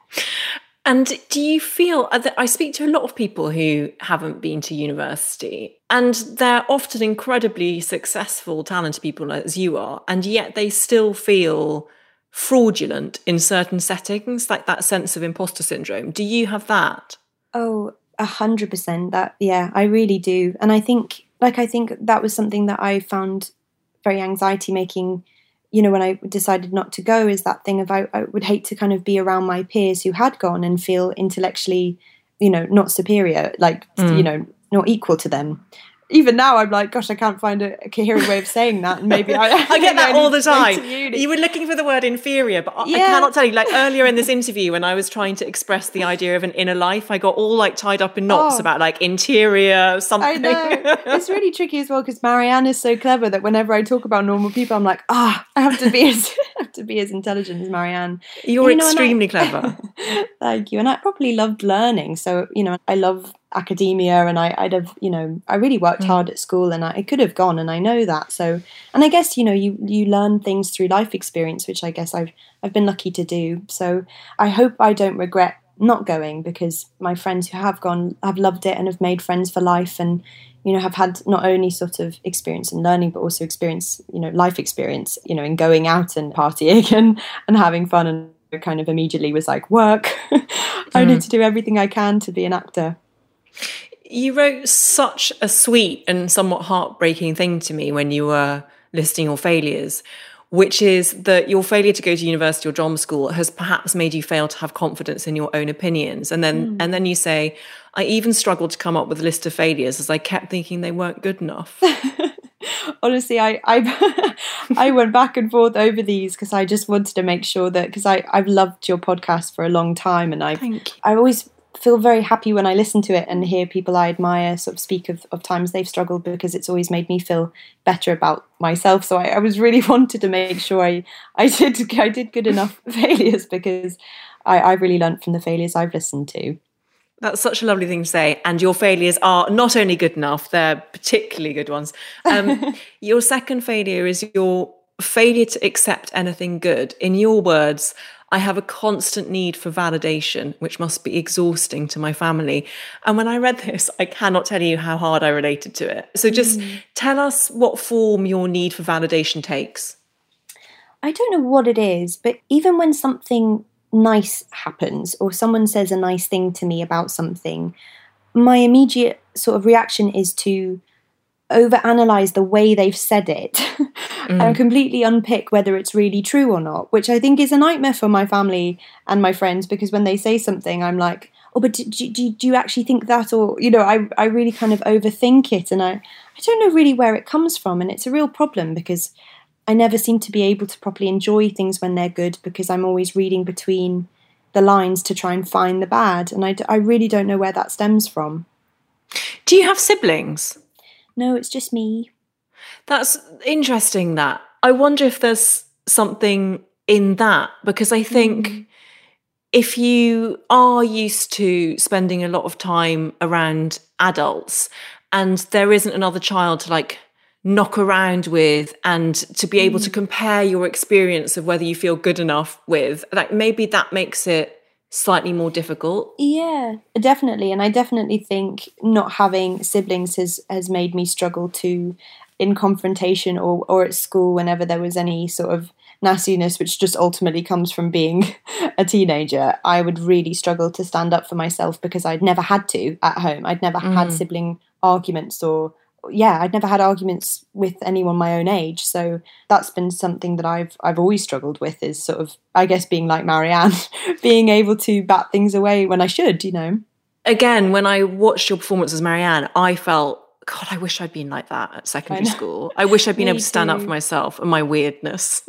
And do you feel, I speak to a lot of people who haven't been to university, and they're often incredibly successful, talented people as you are, and yet they still feel fraudulent in certain settings, like that sense of imposter syndrome. Do you have that? Oh, 100%. That, yeah, I really do. And I think that was something that I found very anxiety making, when I decided not to go, is that thing of I would hate to kind of be around my peers who had gone and feel intellectually, not superior, like, not equal to them. Even now, I'm like, gosh, I can't find a coherent way of saying that. And maybe I get that all the time. You were looking for the word inferior, but I cannot tell you. Like earlier in this interview, when I was trying to express the idea of an inner life, I got all like tied up in knots about like interior something. I know. It's really tricky as well, because Marianne is so clever that whenever I talk about normal people, I'm like, I have to be as intelligent as Marianne. You're extremely clever. Thank you. And I probably loved learning. So, I love academia, and I'd have, I really worked hard at school, and I could have gone, and I know that. So, and I guess, you learn things through life experience, which I guess I've been lucky to do. So I hope I don't regret not going, because my friends who have gone have loved it and have made friends for life, and, have had not only sort of experience in learning, but also experience, life experience, in going out and partying and having fun, and kind of immediately was like, work. I need to do everything I can to be an actor. You wrote such a sweet and somewhat heartbreaking thing to me when you were listing your failures, which is that your failure to go to university or drama school has perhaps made you fail to have confidence in your own opinions. And then you say, I even struggled to come up with a list of failures as I kept thinking they weren't good enough. Honestly, I went back and forth over these, because I just wanted to make sure that, because I've loved your podcast for a long time, and I always feel very happy when I listen to it and hear people I admire sort of speak of times they've struggled, because it's always made me feel better about myself. So I was really wanted to make sure I did good enough failures, because I really learnt from the failures I've listened to. That's such a lovely thing to say. And your failures are not only good enough, they're particularly good ones. Your second failure is your failure to accept anything good. In your words, I have a constant need for validation, which must be exhausting to my family. And when I read this, I cannot tell you how hard I related to it. So just tell us what form your need for validation takes. I don't know what it is, but even when something nice happens or someone says a nice thing to me about something, my immediate sort of reaction is to overanalyze the way they've said it and completely unpick whether it's really true or not, which I think is a nightmare for my family and my friends, because when they say something, I'm like, oh, but do you actually think that? Or, I really kind of overthink it, and I don't know really where it comes from, and it's a real problem, because I never seem to be able to properly enjoy things when they're good, because I'm always reading between the lines to try and find the bad. And I really don't know where that stems from. Do you have siblings? No, it's just me. That's interesting, that. I wonder if there's something in that, because I think if you are used to spending a lot of time around adults and there isn't another child to knock around with, and to be able to compare your experience of whether you feel good enough with, maybe that makes it slightly more difficult. Yeah, definitely. And I definitely think not having siblings has made me struggle to, in confrontation or at school, whenever there was any sort of nastiness, which just ultimately comes from being a teenager, I would really struggle to stand up for myself, because I'd never had to at home. I'd never had sibling arguments, I'd never had arguments with anyone my own age. So that's been something that I've always struggled with, is sort of, I guess, being like Marianne, being able to bat things away when I should, Again, when I watched your performance as Marianne, I felt, God, I wish I'd been like that at secondary school. I wish I'd been able to stand up for myself and my weirdness.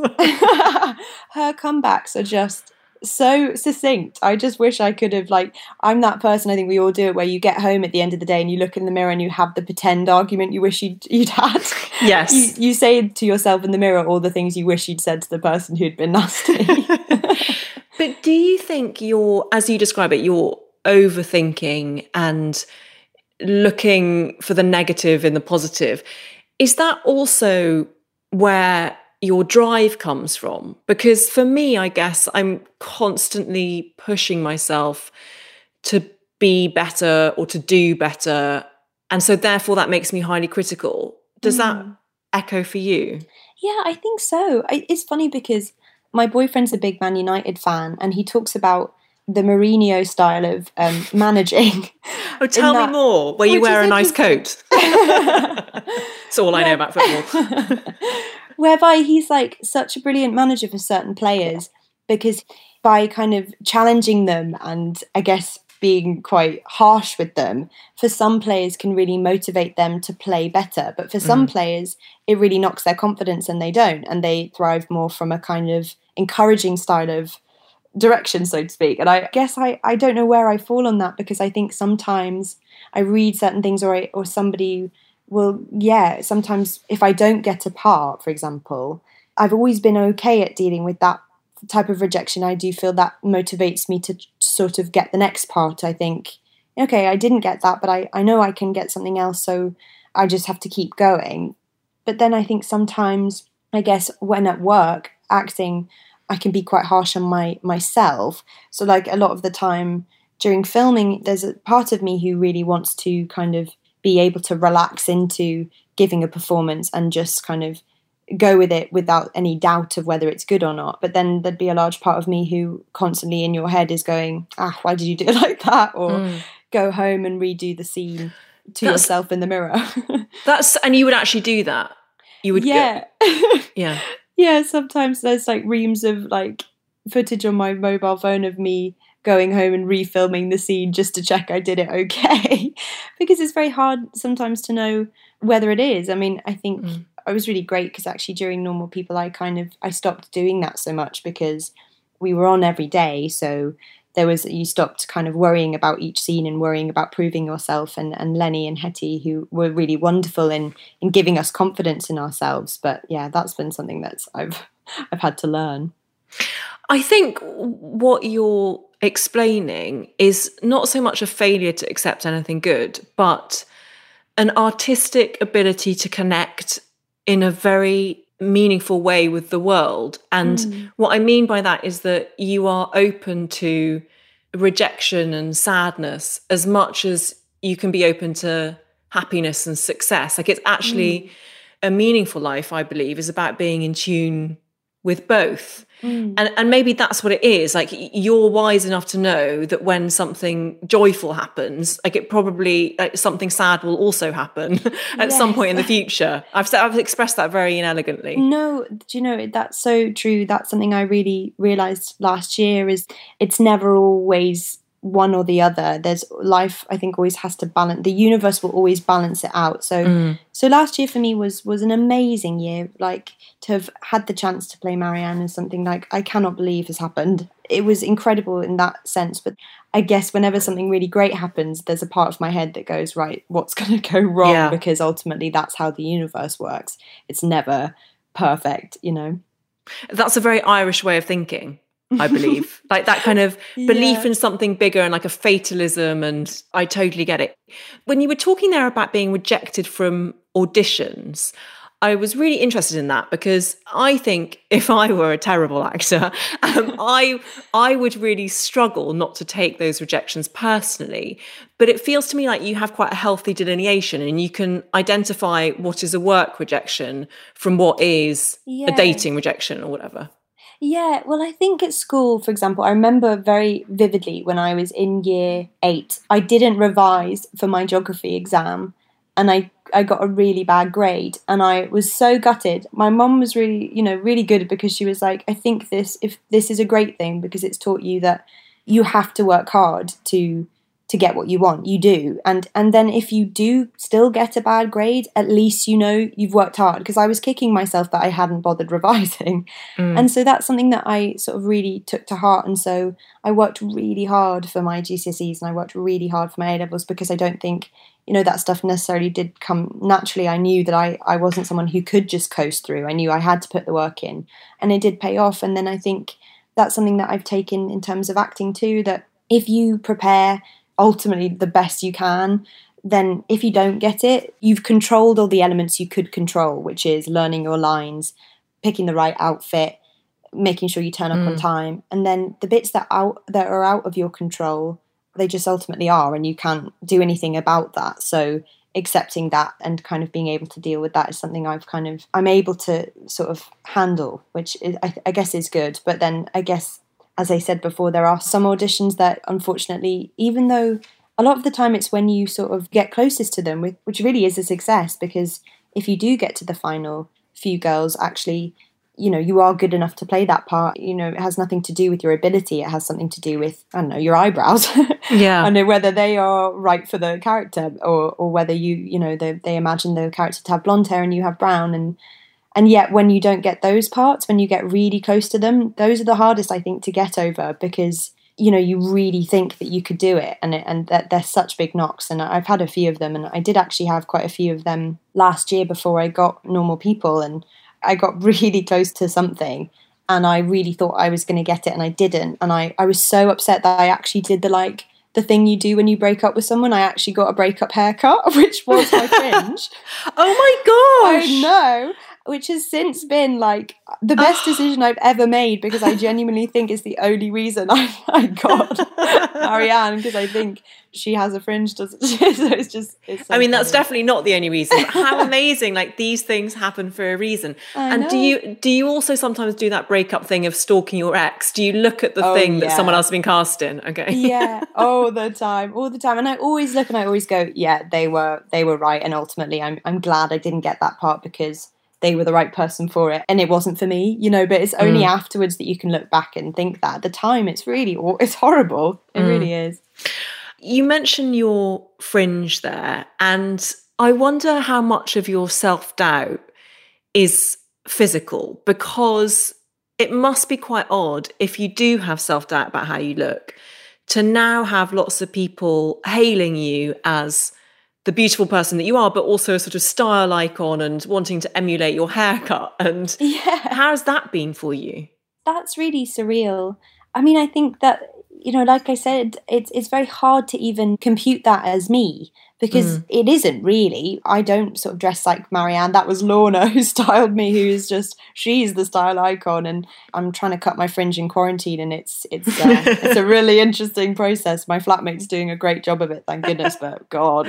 Her comebacks are just so succinct. I just wish I could have, I'm that person, I think we all do it, where you get home at the end of the day and you look in the mirror and you have the pretend argument you wish you'd had. Yes. You say to yourself in the mirror all the things you wish you'd said to the person who'd been nasty. But do you think as you describe it, you're overthinking and looking for the negative in the positive? Is that also where your drive comes from? Because for me, I guess I'm constantly pushing myself to be better or to do better. And so therefore that makes me highly critical. Does that echo for you? Yeah, I think so. It's funny because my boyfriend's a big Man United fan, and he talks about the Mourinho style of managing. Oh, tell me more. Where you wear a nice coat. That's all I know about football. Whereby he's such a brilliant manager for certain players, because by kind of challenging them and I guess being quite harsh with them, for some players can really motivate them to play better. But for some players, it really knocks their confidence and they don't. And they thrive more from a kind of encouraging style of direction, so to speak. And I guess I don't know where I fall on that, because I think sometimes I read certain things or somebody will, sometimes if I don't get a part, for example, I've always been okay at dealing with that type of rejection. I do feel that motivates me to sort of get the next part. I think, okay, I didn't get that, but I know I can get something else, so I just have to keep going. But then I think sometimes, I guess, when at work, acting, I can be quite harsh on myself. So a lot of the time during filming, there's a part of me who really wants to kind of be able to relax into giving a performance and just kind of go with it without any doubt of whether it's good or not. But then there'd be a large part of me who constantly in your head is going, why did you do it like that? Or go home and redo the scene to yourself in the mirror. And you would actually do that? You would Yeah. Yeah. Yeah, sometimes there's reams of footage on my mobile phone of me going home and refilming the scene just to check I did it okay. Because it's very hard sometimes to know whether it is. I mean, I think I was really great because actually during Normal People I stopped doing that so much because we were on every day. So you stopped kind of worrying about each scene and worrying about proving yourself, and Lenny and Hetty, who were really wonderful in giving us confidence in ourselves. But yeah, that's been something that I've had to learn. I think what you're explaining is not so much a failure to accept anything good, but an artistic ability to connect in a very meaningful way with the world. And what I mean by that is that you are open to rejection and sadness as much as you can be open to happiness and success. Like, it's actually a meaningful life, I believe, is about being in tune with both. And maybe that's what it is. Like, you're wise enough to know that when something joyful happens, like, it probably, like, something sad will also happen at some point in the future. I've expressed that very inelegantly. No, do you know, that's so true. That's something I really realised last year, is it's never always one or the other. There's life, I think, always has to balance. The universe will always balance it out. So last year for me was an amazing year. Like, to have had the chance to play Marianne is something like I cannot believe has happened. It was incredible in that sense. But I guess whenever something really great happens, there's a part of my head that goes, right, what's going to go wrong? Yeah. Because ultimately that's how the universe works. It's never perfect, you know. That's a very Irish way of thinking, I believe. Like, that kind of belief in something bigger and like a fatalism, and I totally get it. When you were talking there about being rejected from auditions, I was really interested in that, because I think if I were a terrible actor, I would really struggle not to take those rejections personally. But it feels to me like you have quite a healthy delineation, and you can identify what is a work rejection from what is a dating rejection or whatever. Yeah, well, I think at school, for example, I remember very vividly when I was in year 8, I didn't revise for my geography exam, and I got a really bad grade, and I was so gutted. My mum was really, really good, because she was like, I think this is a great thing, because it's taught you that you have to work hard to get what you want. You do. And then if you do still get a bad grade, at least you know you've worked hard, because I was kicking myself that I hadn't bothered revising. And so that's something that I sort of really took to heart. And so I worked really hard for my GCSEs, and I worked really hard for my A-levels, because I don't think, that stuff necessarily did come naturally. I knew that I wasn't someone who could just coast through. I knew I had to put the work in, and it did pay off. And then I think that's something that I've taken in terms of acting too, that if you prepare ultimately the best you can, then if you don't get it, you've controlled all the elements you could control, which is learning your lines, picking the right outfit, making sure you turn up on time. And then the bits that are out of your control, they just ultimately are, and you can't do anything about that. So accepting that and kind of being able to deal with that is something I'm able to sort of handle, which is, I guess is good. But then I guess, as I said before, there are some auditions that, unfortunately, even though a lot of the time it's when you sort of get closest to them, which really is a success, because if you do get to the final few girls, actually, you are good enough to play that part. It has nothing to do with your ability. It has something to do with, I don't know, your eyebrows. Yeah. I know whether they are right for the character, or whether they imagine the character to have blonde hair and you have brown. And yet when you don't get those parts, when you get really close to them, those are the hardest, I think, to get over, because, you really think that you could do it, and that they're such big knocks. And I've had a few of them, and I did actually have quite a few of them last year before I got Normal People, and I got really close to something, and I really thought I was going to get it, and I didn't. And I was so upset that I actually did the thing you do when you break up with someone. I actually got a breakup haircut, which was my cringe. Oh my gosh! I know. Which has since been like the best decision I've ever made, because I genuinely think it's the only reason I got Marianne, because I think she has a fringe, doesn't she? So it's so that's definitely not the only reason. How amazing! Like, these things happen for a reason. And do you also sometimes do that breakup thing of stalking your ex? Do you look at the thing that someone else has been cast in? Okay. Yeah, all the time. And I always look and I always go, yeah, they were right. And ultimately, I'm glad I didn't get that part, because they were the right person for it, and it wasn't for me, but it's only afterwards that you can look back and think that. At the time, it's horrible. It really is. You mentioned your fringe there, and I wonder how much of your self-doubt is physical, because it must be quite odd if you do have self-doubt about how you look, to now have lots of people hailing you as the beautiful person that you are, but also a sort of style icon and wanting to emulate your haircut. And how's that been for you? That's really surreal. I mean, I think that, like I said, it's very hard to even compute that as me, because it isn't really. I don't sort of dress like Marianne. That was Lorna who styled me, she's the style icon, and I'm trying to cut my fringe in quarantine, and it's a really interesting process. My flatmate's doing a great job of it, thank goodness, but God.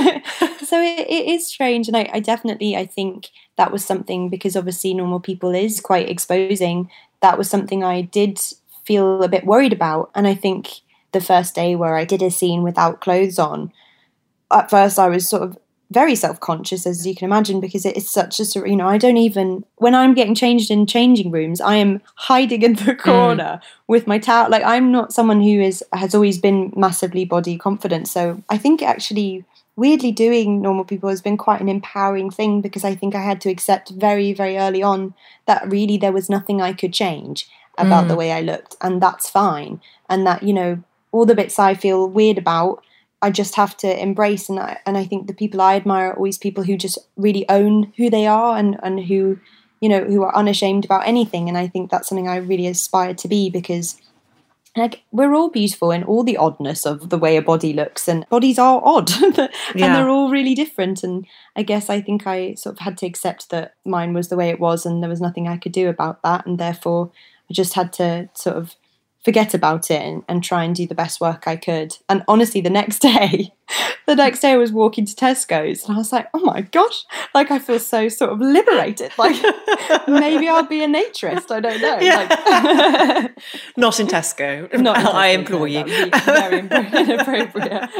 So it is strange, and I definitely, I think that was something, because obviously Normal People is quite exposing. That was something I did feel a bit worried about. And I think the first day where I did a scene without clothes on, at first I was sort of very self-conscious, as you can imagine, because it is such a, I don't even, when I'm getting changed in changing rooms, I am hiding in the corner with my towel. Like, I'm not someone who has always been massively body confident. So I think actually, weirdly, doing Normal People has been quite an empowering thing, because I think I had to accept very, very early on that really there was nothing I could change about the way I looked, and that's fine. And that, all the bits I feel weird about, I just have to embrace. And I think the people I admire are always people who just really own who they are, and who, who are unashamed about anything. And I think that's something I really aspire to be, because like, we're all beautiful in all the oddness of the way a body looks, and bodies are odd and they're all really different. And I guess I think I sort of had to accept that mine was the way it was, and there was nothing I could do about that. And therefore I just had to sort of forget about it and try and do the best work I could. And honestly, the next day I was walking to Tesco's, and I was like, oh my gosh, like, I feel so sort of liberated. Like, maybe I'll be a naturist. I don't know. Yeah. Like, not in Tesco. Not in Tesco, I implore you. Very inappropriate.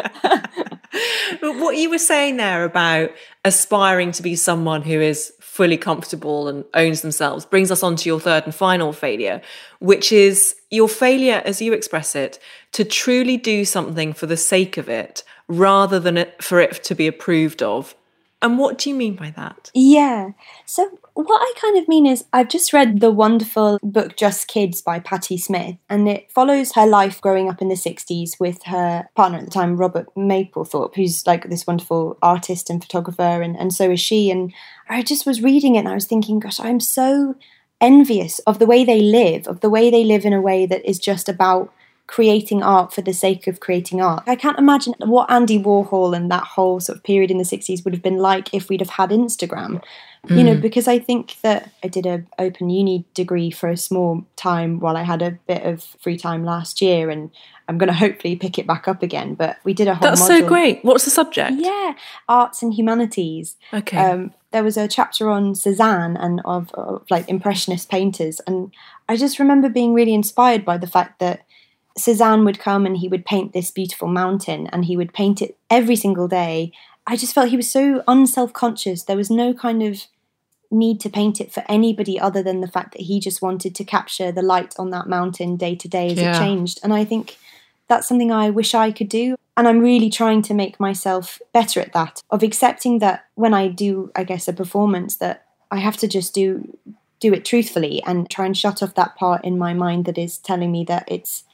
But what you were saying there about aspiring to be someone who is fully comfortable and owns themselves brings us on to your third and final failure, which is your failure, as you express it, to truly do something for the sake of it rather than for it to be approved of. And what do you mean by that? Yeah. So what I kind of mean is, I've just read the wonderful book Just Kids by Patti Smith, and it follows her life growing up in the 60s with her partner at the time, Robert Mapplethorpe, who's like this wonderful artist and photographer, and so is she. And I just was reading it and I was thinking, gosh, I'm so envious of the way they live, in a way that is just about creating art for the sake of creating art. I can't imagine what Andy Warhol and that whole sort of period in the 60s would have been like if we'd have had Instagram. Because I think that I did an open uni degree for a small time while I had a bit of free time last year, and I'm going to hopefully pick it back up again. But we did a whole That's module. so great. What's the subject? Yeah, arts and humanities. Okay. There was a chapter on Cézanne and of like impressionist painters, and I just remember being really inspired by the fact that Cézanne would come and he would paint this beautiful mountain, and he would paint it every single day. I just felt he was so unself-conscious. There was no kind of need to paint it for anybody other than the fact that he just wanted to capture the light on that mountain day to day as it changed. And I think that's something I wish I could do. And I'm really trying to make myself better at that, of accepting that when I do, I guess, a performance, that I have to just do it truthfully and try and shut off that part in my mind that is telling me that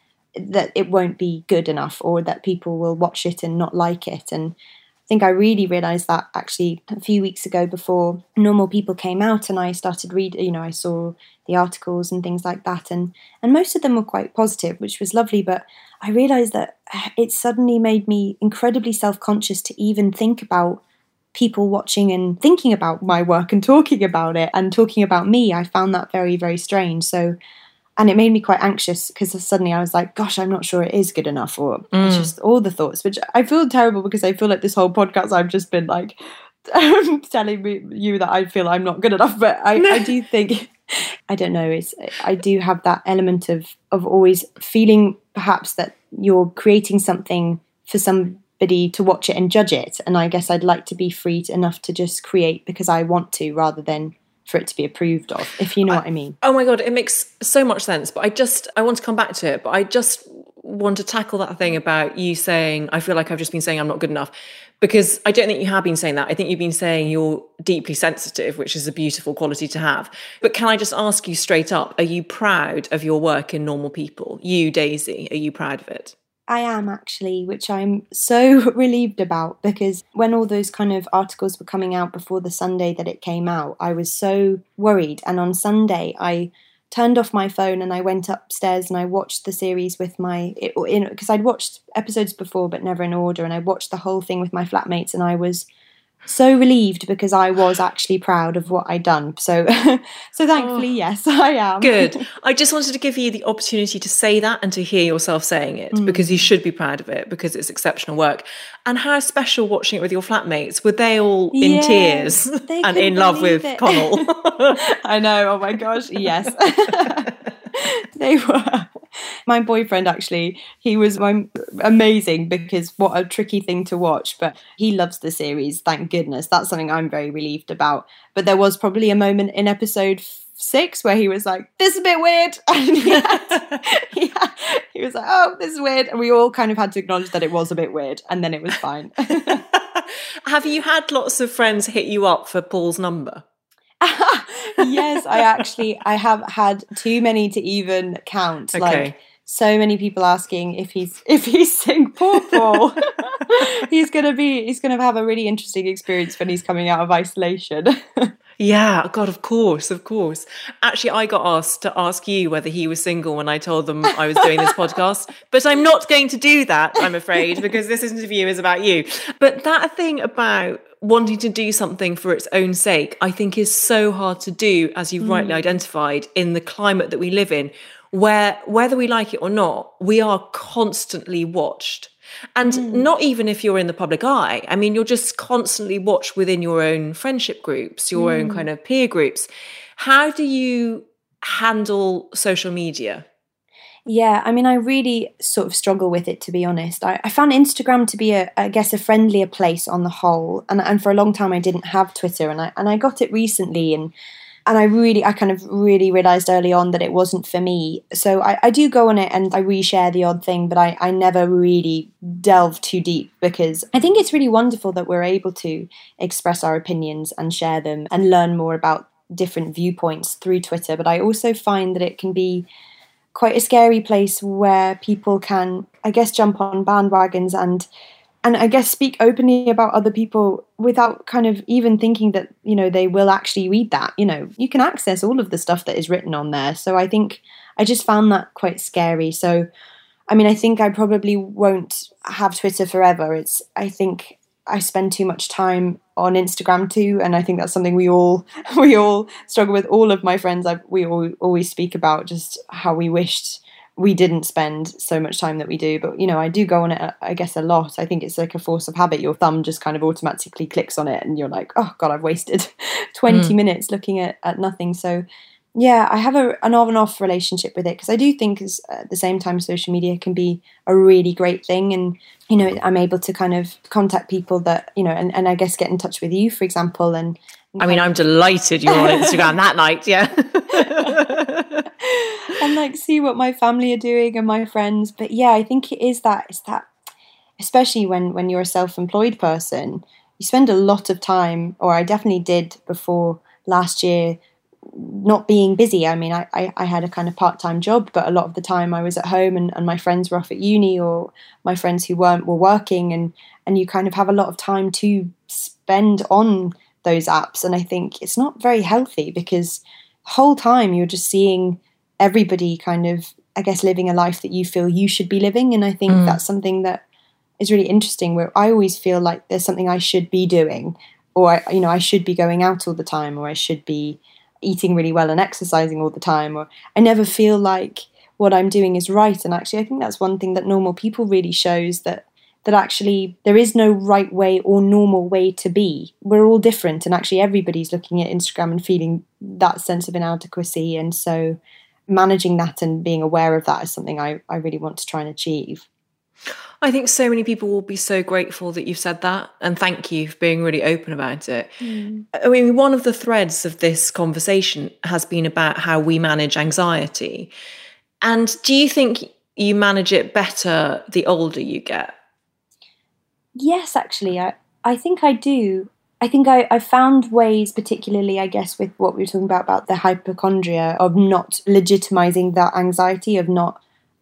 it won't be good enough, or that people will watch it and not like it. And I think I really realised that actually a few weeks ago, before Normal People came out, and I started reading, I saw the articles and things like that, and most of them were quite positive, which was lovely. But I realised that it suddenly made me incredibly self-conscious to even think about people watching and thinking about my work and talking about it and talking about me. I found that very, very strange. And it made me quite anxious, because suddenly I was like, gosh, I'm not sure it is good enough, or just all the thoughts, which I feel terrible, because I feel like this whole podcast I've just been like telling you that I feel I'm not good enough. But I do think, I don't know, I do have that element of always feeling perhaps that you're creating something for somebody to watch it and judge it. And I guess I'd like to be free enough to just create because I want to, rather than for it to be approved of, if you know what I mean. Oh my God, it makes so much sense. But I want to come back to it, but I just want to tackle that thing about you saying, I feel like I've just been saying I'm not good enough, because I don't think you have been saying that. I think you've been saying you're deeply sensitive, which is a beautiful quality to have. But can I just ask you straight up, are you proud of your work in Normal People? You, Daisy, are you proud of it? I am actually, which I'm so relieved about, because when all those kind of articles were coming out before the Sunday that it came out, I was so worried. And on Sunday, I turned off my phone and I went upstairs and I watched the series with because I'd watched episodes before but never in order, and I watched the whole thing with my flatmates, and I was so relieved because I was actually proud of what I'd done. So thankfully, yes, I am. Good. I just wanted to give you the opportunity to say that and to hear yourself saying it, because you should be proud of it, because it's exceptional work. And how special watching it with your flatmates. Were they all in tears and in love with Connell? I know. Oh my gosh. Yes. They were. My boyfriend, actually, he was amazing, because what a tricky thing to watch, but he loves the series, thank goodness. That's something I'm very relieved about. But there was probably a moment in episode 6 where he was like, this is a bit weird. And he was like, oh, this is weird. And we all kind of had to acknowledge that it was a bit weird, and then it was fine. Have you had lots of friends hit you up for Paul's number? Yes, I have had too many to even count. Okay. Like, so many people asking if he's seeing Poor Paul. he's gonna have a really interesting experience when he's coming out of isolation. Yeah, God, of course. Actually, I got asked to ask you whether he was single when I told them I was doing this podcast, but I'm not going to do that, I'm afraid, because this interview is about you. But that thing about wanting to do something for its own sake, I think is so hard to do, as you've rightly identified, in the climate that we live in, where whether we like it or not, we are constantly watched. And not even if you're in the public eye. I mean, you're just constantly watched within your own friendship groups, your own kind of peer groups. How do you handle social media? Yeah, I mean, I really sort of struggle with it, to be honest. I found Instagram to be I guess, a friendlier place on the whole. And for a long time, I didn't have Twitter, and I got it recently, and I kind of really realised early on that it wasn't for me. So I do go on it and I reshare the odd thing, but I never really delve too deep, because I think it's really wonderful that we're able to express our opinions and share them and learn more about different viewpoints through Twitter. But I also find that it can be quite a scary place where people can, I guess, jump on bandwagons and I guess speak openly about other people without kind of even thinking that, they will actually read that. You can access all of the stuff that is written on there. So I think I just found that quite scary. So, I mean, I think I probably won't have Twitter forever. I think I spend too much time on Instagram too. And I think that's something we all struggle with. All of my friends, we always speak about just how we wished we didn't spend so much time that we do. But, I do go on it, I guess, a lot. I think it's like a force of habit. Your thumb just kind of automatically clicks on it and you're like, oh God, I've wasted 20 minutes looking at nothing. So yeah, I have an on and off relationship with it, because I do think at the same time social media can be a really great thing. And, I'm able to kind of contact people that, and I guess get in touch with you, for example. And I mean, I'm delighted you're on Instagram that night, yeah. And like see what my family are doing and my friends. But yeah, I think it's that especially when you're a self-employed person, you spend a lot of time, or I definitely did before last year, not being busy. I mean, I had a kind of part-time job, but a lot of the time I was at home and my friends were off at uni, or my friends who weren't were working, and you kind of have a lot of time to spend on those apps. And I think it's not very healthy, because the whole time you're just seeing everybody kind of, I guess, living a life that you feel you should be living. And I think that's something that is really interesting, where I always feel like there's something I should be doing, or, I should be going out all the time, or I should be eating really well and exercising all the time, or I never feel like what I'm doing is right. And actually, I think that's one thing that Normal People really shows, that actually there is no right way or normal way to be. We're all different, and actually everybody's looking at Instagram and feeling that sense of inadequacy. And so managing that and being aware of that is something I really want to try and achieve. I think so many people will be so grateful that you've said that, and thank you for being really open about it. I mean, one of the threads of this conversation has been about how we manage anxiety. And do you think you manage it better the older you get? Yes, actually, I think I do. I think I found ways, particularly, I guess, with what we were talking about the hypochondria, of not legitimizing that anxiety, of not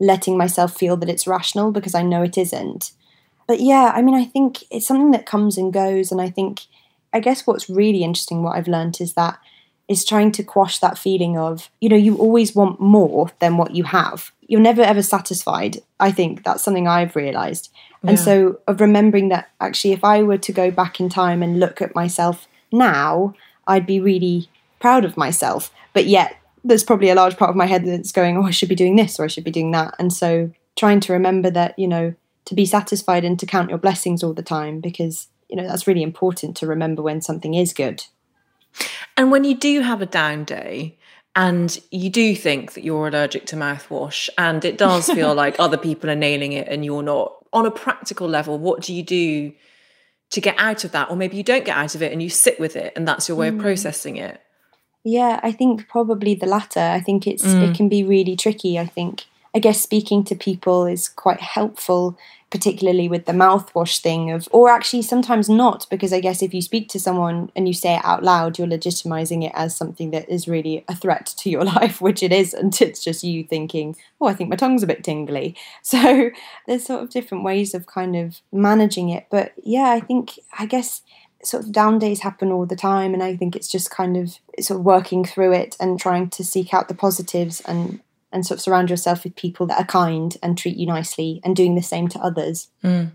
letting myself feel that it's rational, because I know it isn't. But yeah, I mean, I think it's something that comes and goes. And I guess what's really interesting, what I've learned is trying to quash that feeling of, you always want more than what you have. You're never ever satisfied. I think that's something I've realised. And so of remembering that actually, if I were to go back in time and look at myself now, I'd be really proud of myself. But yet there's probably a large part of my head that's going, oh, I should be doing this or I should be doing that. And so trying to remember that, to be satisfied and to count your blessings all the time, because, that's really important to remember when something is good. And when you do have a down day and you do think that you're allergic to mouthwash and it does feel like other people are nailing it and you're not, on a practical level, what do you do to get out of that? Or maybe you don't get out of it and you sit with it and that's your way of processing it. Yeah, I think probably the latter. I think it can be really tricky. I guess speaking to people is quite helpful, particularly with the mouthwash thing or actually sometimes not, because I guess if you speak to someone and you say it out loud, you're legitimizing it as something that is really a threat to your life, which it isn't. It's just you thinking, oh, I think my tongue's a bit tingly. So there's sort of different ways of kind of managing it. But yeah, I guess sort of down days happen all the time. And I think it's just kind of sort of working through it and trying to seek out the positives and sort of surround yourself with people that are kind and treat you nicely and doing the same to others.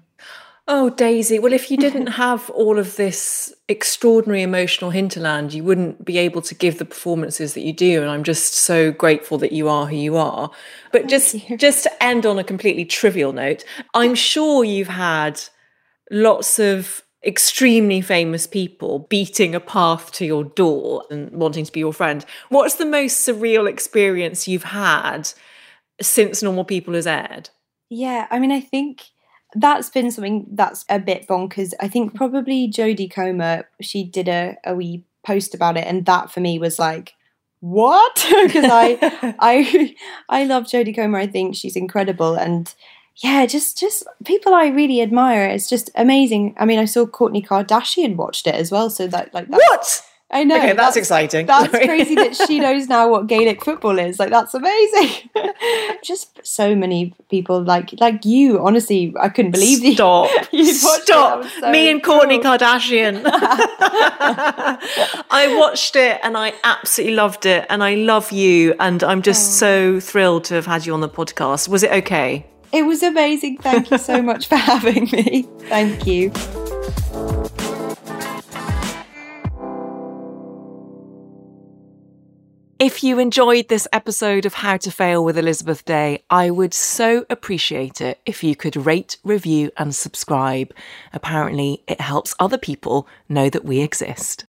Oh, Daisy. Well, if you didn't have all of this extraordinary emotional hinterland, you wouldn't be able to give the performances that you do. And I'm just so grateful that you are who you are. But just to end on a completely trivial note, I'm sure you've had lots of extremely famous people beating a path to your door and wanting to be your friend. What's the most surreal experience you've had since Normal People has aired? Yeah, I mean, I think that's been something that's a bit bonkers. I think probably Jodie Comer, she did a wee post about it, and that for me was like, what? Because I love Jodie Comer. I think she's incredible, and yeah, just people I really admire. It's just amazing. I mean, I saw Kourtney Kardashian watched it as well. So that's, what? I know. Okay, that's exciting. That's crazy that she knows now what Gaelic football is. Like, that's amazing. Just so many people like you. Honestly, I couldn't believe you. Stop. So me and Kourtney Kardashian. I watched it and I absolutely loved it. And I love you. And I'm just so thrilled to have had you on the podcast. Was it okay? It was amazing. Thank you so much for having me. Thank you. If you enjoyed this episode of How to Fail with Elizabeth Day, I would so appreciate it if you could rate, review and subscribe. Apparently, it helps other people know that we exist.